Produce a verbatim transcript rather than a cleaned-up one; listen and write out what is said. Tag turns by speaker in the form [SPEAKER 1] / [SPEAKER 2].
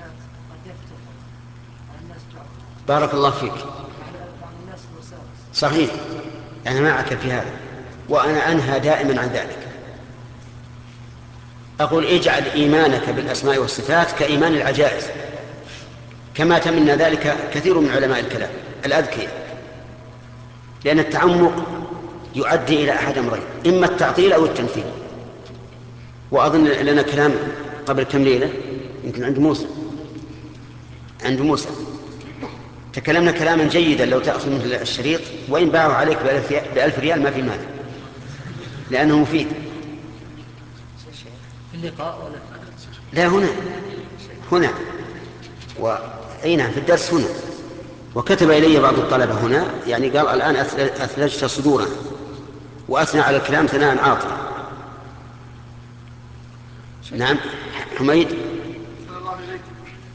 [SPEAKER 1] بارك الله فيك. صحيح، أنا معك في هذا، وأنا أنهى دائما عن ذلك. أقول اجعل إيمانك بالأسماء والصفات كإيمان العجائز، كما تمنى ذلك كثير من علماء الكلام الأذكياء، لأن التعمق يؤدي إلى أحد أمرين: إما التعطيل أو التمثيل. وأظن لنا كلام قبل كم ليلة، يمكن عند موسى عند موسى تكلمنا كلاما جيدا لو تأخذ منه الشريط، وإن باعوا عليك بألف ريال ما في مانع، لأنه مفيد.
[SPEAKER 2] في اللقاء ولا
[SPEAKER 1] لا، هنا هنا وأين في الدرس هنا. وكتب إلي بعض الطلبة هنا، يعني قال الآن أثلجت صدورا، وأثنى على الكلام ثناء عاطلا. نعم حميد.